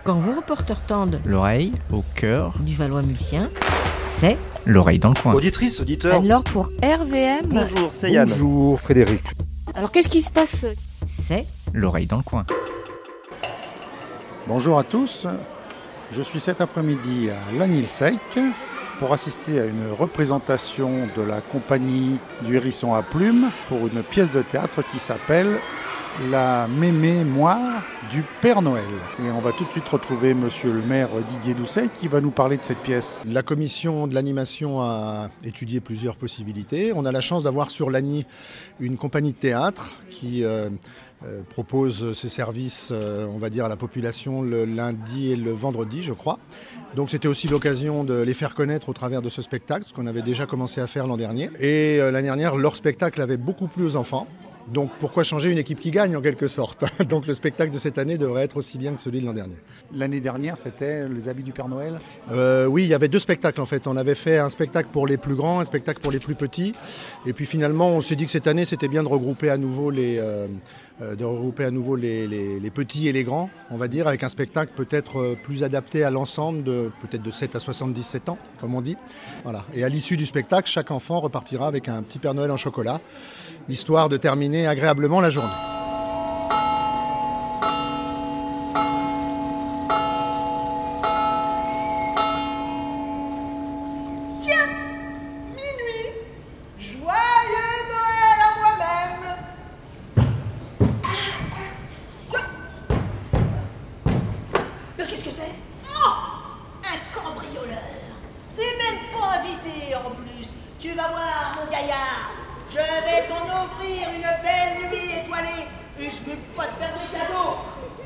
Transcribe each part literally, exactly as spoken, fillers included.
Quand vos reporters tendent l'oreille au cœur du Valois-Mulsien, c'est l'oreille dans le coin. Auditrice, auditeur. Alors pour R V M... Bonjour, c'est Yann. Bonjour Frédéric. Alors qu'est-ce qui se passe? C'est l'oreille dans le coin. Bonjour à tous. Je suis cet après-midi à Lagny-le-Sec pour assister à une représentation de la compagnie du Hérisson à Plumes pour une pièce de théâtre qui s'appelle La Mémémoire du Père Noël. Et on va tout de suite retrouver monsieur le maire Didier Doucet qui va nous parler de cette pièce. La commission de l'animation a étudié plusieurs possibilités. On a la chance d'avoir sur Lagny une compagnie de théâtre qui euh, euh, propose ses services, euh, on va dire, à la population le lundi et le vendredi, je crois. Donc c'était aussi l'occasion de les faire connaître au travers de ce spectacle, ce qu'on avait déjà commencé à faire l'an dernier. Et euh, l'année dernière, leur spectacle avait beaucoup plu aux enfants. Donc pourquoi changer une équipe qui gagne en quelque sorte? Donc le spectacle de cette année devrait être aussi bien que celui de l'an dernier. L'année dernière, c'était les habits du Père Noël euh, Oui, il y avait deux spectacles en fait. On avait fait un spectacle pour les plus grands, un spectacle pour les plus petits. Et puis finalement, on s'est dit que cette année, c'était bien de regrouper à nouveau les, euh, de regrouper à nouveau les, les, les petits et les grands, on va dire, avec un spectacle peut-être plus adapté à l'ensemble, de, peut-être de sept à soixante-dix-sept ans, comme on dit. Voilà. Et à l'issue du spectacle, chaque enfant repartira avec un petit Père Noël en chocolat, histoire de terminer agréablement la journée. Tiens, minuit, joyeux Noël à moi-même. Mais qu'est-ce que c'est? Oh, un cambrioleur. T'es même pas invité en plus. Tu vas voir, mon gaillard. Je vais t'en offrir une belle nuit étoilée et je vais pas te faire de cadeaux.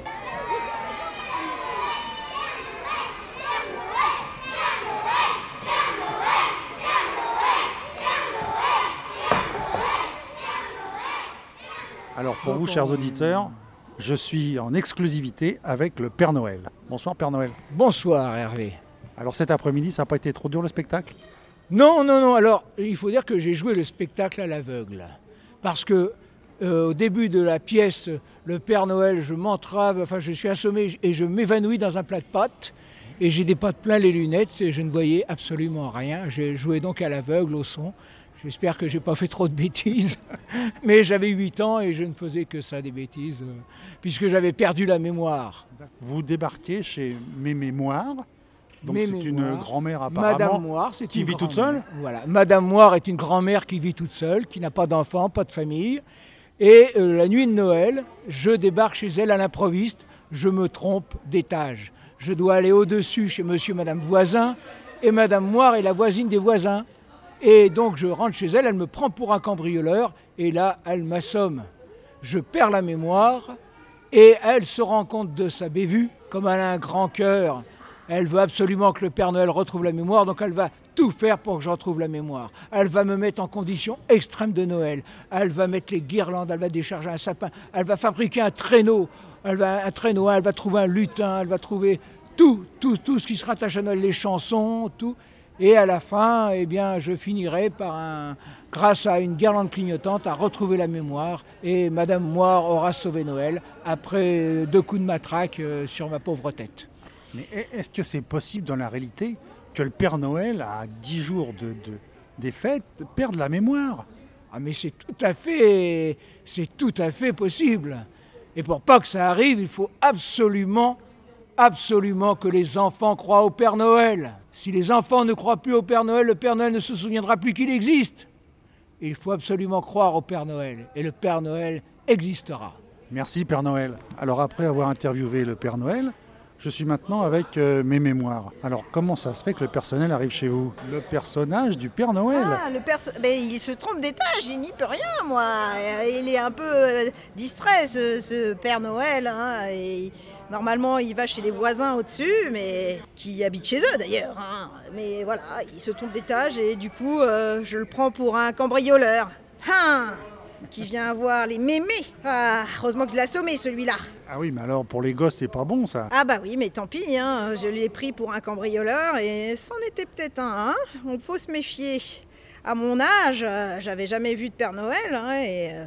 Alors pour vous, chers auditeurs, je suis en exclusivité avec le Père Noël. Bonsoir Père Noël. Bonsoir Hervé. Alors cet après-midi, ça n'a pas été trop dur le spectacle ? Non, non, non. Alors, il faut dire que j'ai joué le spectacle à l'aveugle. Parce que euh, au début de la pièce, le Père Noël, je m'entrave, enfin je suis assommé et je m'évanouis dans un plat de pâtes. Et j'ai des pâtes plein les lunettes et je ne voyais absolument rien. J'ai joué donc à l'aveugle au son. J'espère que je n'ai pas fait trop de bêtises. Mais j'avais huit ans et je ne faisais que ça, des bêtises, euh, puisque j'avais perdu la mémoire. Vous débarquez chez Mémémoire. Donc Mes c'est mémoires. Une grand-mère apparemment Madame Moire, c'est qui une vit toute seule. Voilà, Madame Moire est une grand-mère qui vit toute seule, qui n'a pas d'enfant, pas de famille. Et euh, la nuit de Noël, je débarque chez elle à l'improviste. Je me trompe d'étage. Je dois aller au-dessus chez Monsieur et Madame Voisin, et Madame Moire est la voisine des voisins. Et donc je rentre chez elle, elle me prend pour un cambrioleur, et là elle m'assomme. Je perds la mémoire, et elle se rend compte de sa bévue, comme elle a un grand cœur. Elle veut absolument que le Père Noël retrouve la mémoire, donc elle va tout faire pour que je retrouve la mémoire. Elle va me mettre en condition extrême de Noël. Elle va mettre les guirlandes, elle va décharger un sapin, elle va fabriquer un traîneau, elle va, un traîneau, elle va trouver un lutin, elle va trouver tout, tout, tout ce qui se rattache à Noël, les chansons, tout. Et à la fin, eh bien, je finirai par, un, grâce à une guirlande clignotante, à retrouver la mémoire. Et Madame Moire aura sauvé Noël après deux coups de matraque euh, sur ma pauvre tête. Mais est-ce que c'est possible dans la réalité que le Père Noël, à dix jours de, de, des fêtes, perde la mémoire? Ah mais c'est tout à fait, c'est tout à fait possible. Et pour pas que ça arrive, il faut absolument, absolument que les enfants croient au Père Noël. Si les enfants ne croient plus au Père Noël, le Père Noël ne se souviendra plus qu'il existe. Et il faut absolument croire au Père Noël. Et le Père Noël existera. Merci Père Noël. Alors après avoir interviewé le Père Noël, je suis maintenant avec euh, mes mémoires. Alors, comment ça se fait que le personnel arrive chez vous? Le personnage du Père Noël. Ah, le perso... Mais il se trompe d'étage, il n'y peut rien, moi. Il est un peu euh, distrait, ce, ce Père Noël. Hein, et normalement, il va chez les voisins au-dessus, mais qui habitent chez eux d'ailleurs. Hein. Mais voilà, il se trompe d'étage et du coup, euh, je le prends pour un cambrioleur. Hein, qui vient voir les mémés. Ah, heureusement que je l'ai assommé, celui-là. Ah oui, mais alors pour les gosses, c'est pas bon ça. Ah bah oui, mais tant pis, hein, je l'ai pris pour un cambrioleur et c'en était peut-être un. Hein. On faut se méfier. À mon âge, euh, j'avais jamais vu de Père Noël hein, et, euh,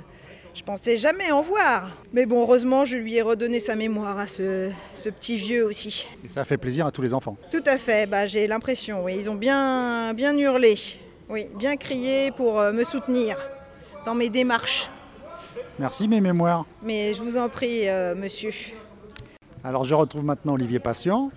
Je pensais jamais en voir. Mais bon, heureusement, je lui ai redonné sa mémoire à ce, ce petit vieux aussi. Et ça fait plaisir à tous les enfants. Tout à fait, bah, j'ai l'impression, oui. Ils ont bien, bien hurlé, oui, bien crié pour euh, me soutenir dans mes démarches. Merci mes mémoires. Mais je vous en prie, euh, monsieur. Alors je retrouve maintenant Olivier Patient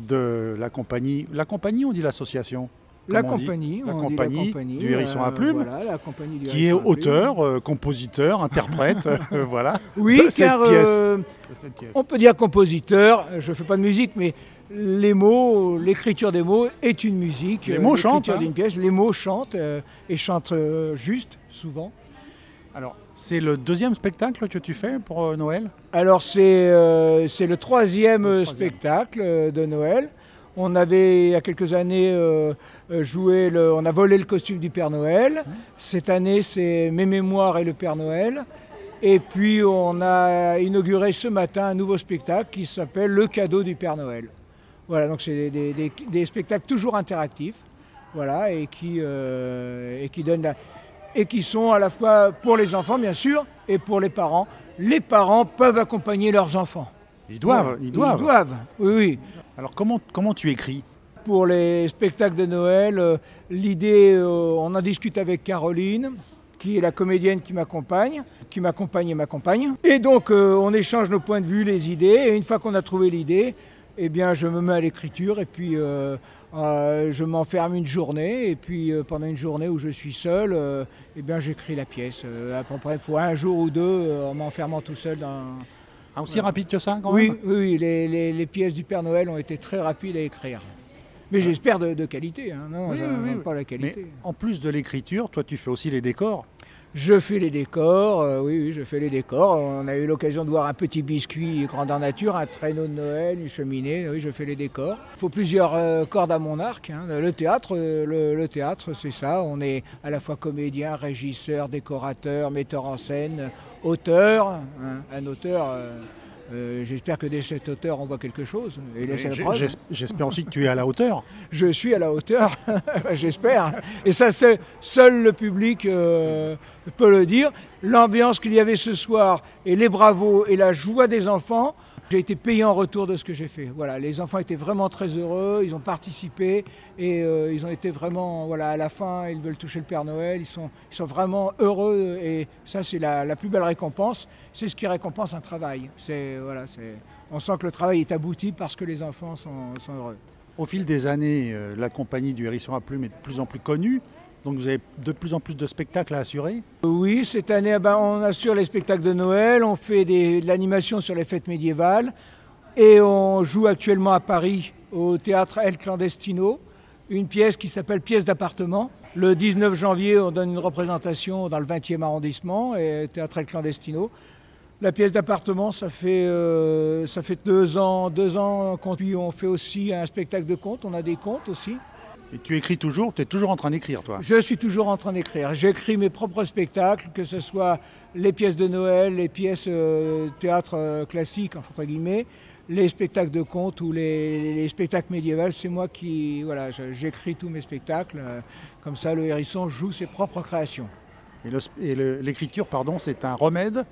de la compagnie. La compagnie, on dit l'association? La Comment on dit compagnie, la on dit compagnie, la compagnie du Hérisson à Plumes, voilà, la compagnie du qui est Hérisson à Plumes. auteur, euh, compositeur, interprète, euh, voilà. Oui, de cette car pièce. euh, De cette pièce. on peut dire compositeur, je ne fais pas de musique, mais les mots, l'écriture des mots est une musique. Les mots l'écriture chantent, hein. d'une pièce, les mots chantent euh, et chantent euh, juste, souvent. Alors, c'est le deuxième spectacle que tu fais pour euh, Noël? Alors c'est euh, c'est le troisième, Le euh, troisième. spectacle euh, de Noël. On avait il y a quelques années euh, euh, joué, le, on a volé le costume du Père Noël. Cette année c'est Mes mémoires et le Père Noël. Et puis on a inauguré ce matin un nouveau spectacle qui s'appelle Le cadeau du Père Noël. Voilà, donc c'est des, des- des- des spectacles toujours interactifs, voilà, et qui euh, et qui donnent la- et qui sont à la fois pour les enfants bien sûr et pour les parents. Les parents peuvent accompagner leurs enfants. Ils doivent, Voilà, ils doivent. Ils doivent, oui, oui. Alors comment, comment tu écris? Pour les spectacles de Noël, euh, l'idée, euh, on en discute avec Caroline, qui est la comédienne qui m'accompagne, qui m'accompagne et m'accompagne. Et donc euh, on échange nos points de vue, les idées, et une fois qu'on a trouvé l'idée, eh bien je me mets à l'écriture et puis euh, euh, je m'enferme une journée, et puis euh, pendant une journée où je suis seul, euh, eh bien j'écris la pièce. Euh, à peu près, il faut un jour ou deux euh, en m'enfermant tout seul dans... Ah, aussi rapide que ça quand Oui, même? oui, oui, les, les- les pièces du Père Noël ont été très rapides à écrire. Mais j'espère de, de qualité, hein. Non, Oui, ça- oui, oui, non, oui. pas la Mais qualité. en plus de l'écriture, toi tu fais aussi les décors. Je fais les décors, euh, oui, oui, je fais les décors. On a eu l'occasion de voir un petit biscuit grandeur nature, un traîneau de Noël, une cheminée, oui, je fais les décors. Il faut plusieurs euh, cordes à mon arc, hein. Le théâtre, euh, le, le théâtre, c'est ça. On est à la fois comédien, régisseur, décorateur, metteur en scène, auteur, hein. Un auteur... euh, Euh, j'espère que dès cet auteur on voit quelque chose. Et laisse la J'- preuve. j'es- J'espère aussi que tu es à la hauteur. Je suis à la hauteur, j'espère. Et ça, c'est- seul le public euh, peut le dire. L'ambiance qu'il y avait ce soir et les bravos et la joie des enfants, j'ai été payé en retour de ce que j'ai fait. Voilà, les enfants étaient vraiment très heureux, ils ont participé et euh, ils ont été vraiment, voilà, à la fin, ils veulent toucher le Père Noël, ils sont, ils sont vraiment heureux et ça, c'est la, la plus belle récompense. C'est ce qui récompense un travail. C'est, voilà, c'est, on sent que le travail est abouti parce que les enfants sont, sont heureux. Au fil des années, euh, la compagnie du Hérisson à Plumes est de plus en plus connue. Donc vous avez de plus en plus de spectacles à assurer. Oui, cette année, eh ben, on assure les spectacles de Noël, on fait des- de l'animation sur les fêtes médiévales et on joue actuellement à Paris au théâtre El Clandestino, une pièce qui s'appelle Pièce d'appartement. Le dix-neuf janvier, on donne une représentation dans le vingtième arrondissement, et théâtre El Clandestino. La pièce d'appartement, ça fait, euh, ça fait deux ans, deux ans qu'on puis on fait aussi un spectacle de contes, on a des contes aussi. Et tu écris toujours, tu es toujours en train d'écrire toi. Je suis toujours en train d'écrire. J'écris mes propres spectacles, que ce soit les pièces de Noël, les pièces euh, théâtre euh, classique, entre guillemets, les spectacles de contes ou les, les spectacles médiévaux. C'est moi qui, voilà, je- j'écris tous mes spectacles. euh, comme ça, le Hérisson joue ses propres créations. Et le- et le- l'écriture, pardon, c'est un remède.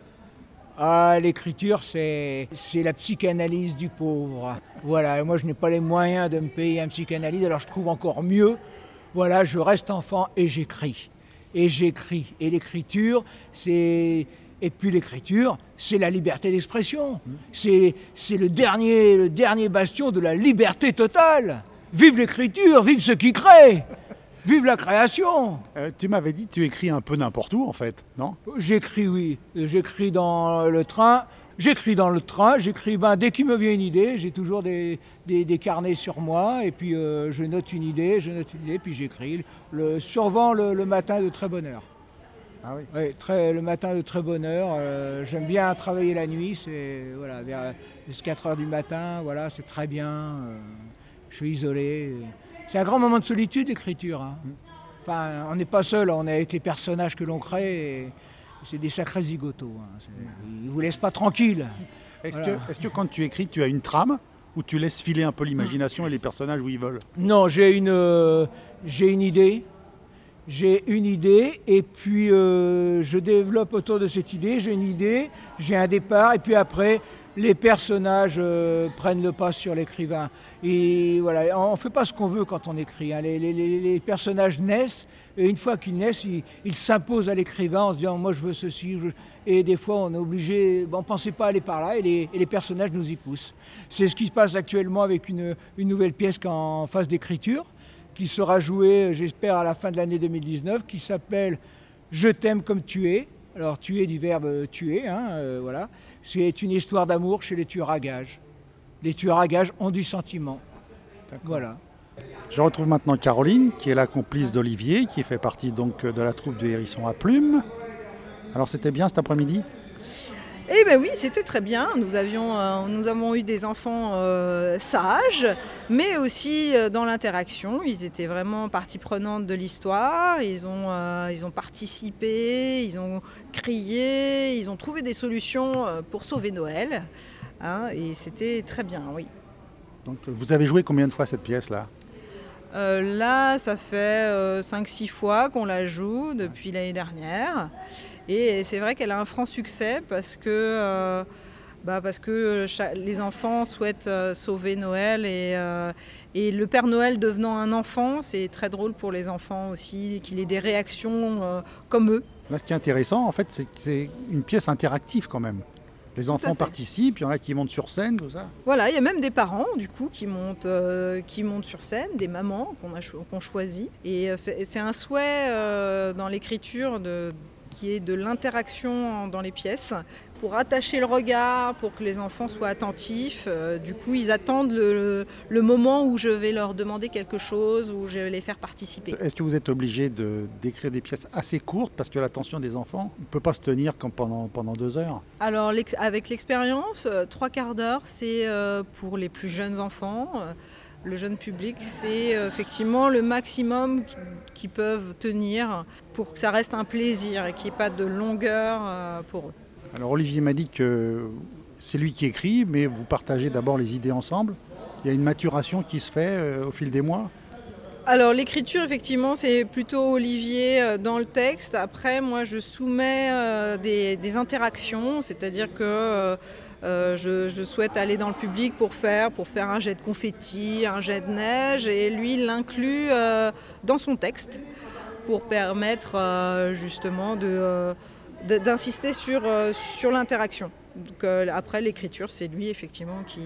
Ah, l'écriture, c'est, c'est la psychanalyse du pauvre. Voilà, et moi je n'ai pas les moyens de me payer un psychanalyste, alors je trouve encore mieux. Voilà, je reste enfant et j'écris. Et j'écris. Et l'écriture, c'est... Et puis l'écriture, c'est la liberté d'expression. C'est, c'est le dernier, le dernier bastion de la liberté totale. Vive l'écriture, vive ceux qui créent. Vive la création. Euh, tu m'avais dit que tu écris un peu n'importe où en fait, non? J'écris, oui. J'écris dans le train. J'écris dans le train. J'écris, ben, dès qu'il me vient une idée, j'ai toujours des, des, des carnets sur moi. Et puis, euh, je note une idée, je note une idée, puis j'écris. Le, souvent le, le matin de très bonne heure. Ah oui. Oui, très, le matin de très bonne heure. Euh, j'aime bien travailler la nuit. C'est, voilà, vers quatre heures du matin. Voilà, c'est très bien. Euh, je suis isolé. C'est un grand moment de solitude, l'écriture. Hein. Enfin, on n'est pas seul, on est avec les personnages que l'on crée. Et c'est des sacrés zigotos. Hein. C'est- Ils ne vous laissent pas tranquille. Est-ce Voilà. que, est-ce que quand tu écris, tu as une trame ou tu laisses filer un peu l'imagination et les personnages où ils veulent? Non, j'ai une, euh, j'ai une idée. J'ai une idée et puis euh, je développe autour de cette idée. J'ai une idée, j'ai un départ et puis après, les personnages euh, prennent le pas sur l'écrivain. Et voilà, on ne fait pas ce qu'on veut quand on écrit. Hein. Les, les, les personnages naissent et une fois qu'ils naissent, ils, ils s'imposent à l'écrivain en se disant « moi je veux ceci je... ». Et des fois, on est obligé, on ne pensait pas aller par là et les, et les personnages nous y poussent. C'est ce qui se passe actuellement avec une, une nouvelle pièce en phase d'écriture, qui sera joué, j'espère, à la fin de l'année deux mille dix-neuf, qui s'appelle « Je t'aime comme tu es ». Alors, tuer du verbe tuer, hein, euh, voilà. C'est une histoire d'amour chez les tueurs à gages. Les tueurs à gages ont du sentiment. D'accord. Voilà. Je retrouve maintenant Caroline, qui est la complice d'Olivier, qui fait partie donc de la troupe du Hérisson à Plumes. Alors, c'était bien cet après-midi ? Eh bien oui, c'était très bien. Nous avions, euh, nous avons eu des enfants euh, sages, mais aussi euh, dans l'interaction. Ils étaient vraiment partie prenante de l'histoire. Ils ont, euh, ils ont participé, ils ont crié, ils ont trouvé des solutions euh, pour sauver Noël. Hein, et c'était très bien, oui. Donc vous avez joué combien de fois cette pièce-là ? Euh, là, ça fait euh, cinq six fois qu'on la joue depuis l'année dernière. Et c'est vrai qu'elle a un franc succès parce que, euh, bah parce que cha- les enfants souhaitent euh, sauver Noël. Et, euh, et le Père Noël devenant un enfant, c'est très drôle pour les enfants aussi, qu'il ait des réactions euh, comme eux. Là, ce qui est intéressant, en fait, c'est que c'est une pièce interactive quand même. Les enfants participent, il y en a qui montent sur scène, tout ça. Voilà, il y a même des parents du coup qui montent, euh, qui montent sur scène, des mamans qu'on a cho- qu'on choisit. Et euh, c'est, c'est un souhait euh, dans l'écriture de, qui est de l'interaction dans les pièces pour attacher le regard, pour que les enfants soient attentifs. Euh, du coup, ils attendent le, le moment où je vais leur demander quelque chose, où je vais les faire participer. Est-ce que vous êtes obligé de, d'écrire des pièces assez courtes parce que l'attention des enfants ne peut pas se tenir comme pendant, pendant deux heures ? Alors, l'ex- avec l'expérience, euh, trois quarts d'heure, c'est euh, pour les plus jeunes enfants. Euh, le jeune public, c'est euh, effectivement le maximum qui, qui peuvent tenir pour que ça reste un plaisir et qu'il n'y ait pas de longueur euh, pour eux. Alors Olivier m'a dit que c'est lui qui écrit, mais vous partagez d'abord les idées ensemble. Il y a une maturation qui se fait euh, au fil des mois ? Alors l'écriture, effectivement, c'est plutôt Olivier euh, dans le texte. Après, moi, je soumets euh, des, des interactions, c'est-à-dire que euh, euh, je, je souhaite aller dans le public pour faire, pour faire un jet de confetti, un jet de neige, et lui, il l'inclut euh, dans son texte pour permettre euh, justement de... Euh, d'insister sur, euh, sur l'interaction. Donc, euh, après, l'écriture, c'est lui, effectivement, qui...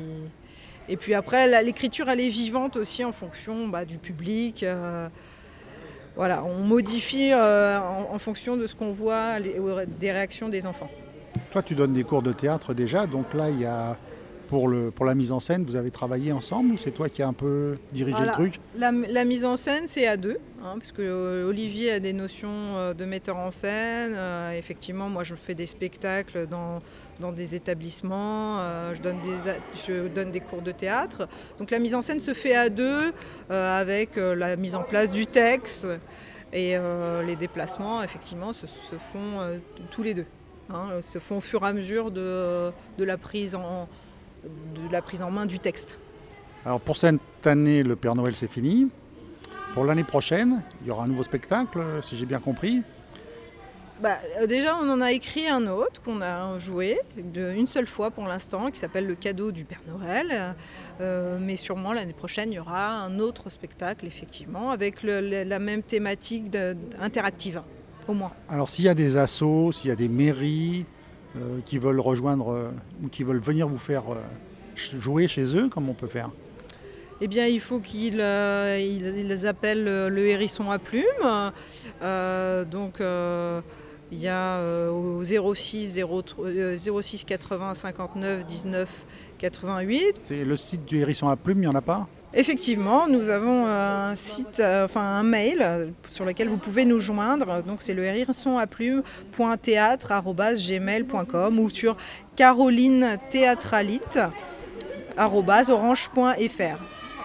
Et puis après, la, l'écriture, elle est vivante aussi en fonction bah, du public. Euh, voilà, on modifie euh, en, en fonction de ce qu'on voit, les, des réactions des enfants. Toi, tu donnes des cours de théâtre déjà, donc là, il y a... Pour, le, pour la mise en scène, vous avez travaillé ensemble ou c'est toi qui as un peu dirigé voilà. le truc ? la, la mise en scène, c'est à deux, hein, parce que euh, Olivier a des notions euh, de metteur en scène. Euh, effectivement, moi, je fais des spectacles dans, dans des établissements, euh, je, donne des, je donne des cours de théâtre. Donc la mise en scène se fait à deux, euh, avec euh, la mise en place du texte et euh, les déplacements, effectivement, se, se font euh, tous les deux. Hein, se font au fur et à mesure de, de la prise en de la prise en main du texte. Alors pour cette année, le Père Noël, c'est fini. Pour l'année prochaine, il y aura un nouveau spectacle, si j'ai bien compris. Bah, déjà, on en a écrit un autre qu'on a joué de, une seule fois pour l'instant, qui s'appelle Le cadeau du Père Noël. Euh, mais sûrement l'année prochaine, il y aura un autre spectacle, effectivement, avec le, le, la même thématique de, interactive, au moins. Alors s'il y a des assos, s'il y a des mairies euh, qui veulent rejoindre euh, ou qui veulent venir vous faire euh, jouer chez eux, comment on peut faire ? Eh bien, il faut qu'ils euh, ils, ils appellent le Hérisson à Plumes. Euh, donc, euh, il y a euh, au zéro six quatre-vingts cinquante-neuf dix-neuf quatre-vingt-huit. C'est le site du Hérisson à Plumes, il n'y en a pas ? Effectivement, nous avons un site, euh, enfin un mail sur lequel vous pouvez nous joindre. Donc, c'est le hérisson à plumes point théâtre arobase gmail point com ou sur caroline théâtralite arobase orange point f r.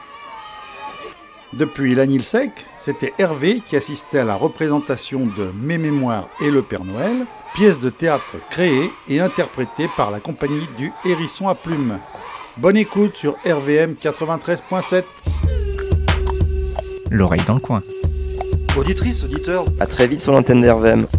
Depuis l'Anilsec, c'était Hervé qui assistait à la représentation de Mes Mémoires et le Père Noël, pièce de théâtre créée et interprétée par la compagnie du Hérisson à Plumes. Bonne écoute sur R V M quatre-vingt-treize point sept. L'oreille dans le coin. Auditrice, auditeur, À très vite sur l'antenne d'R V M.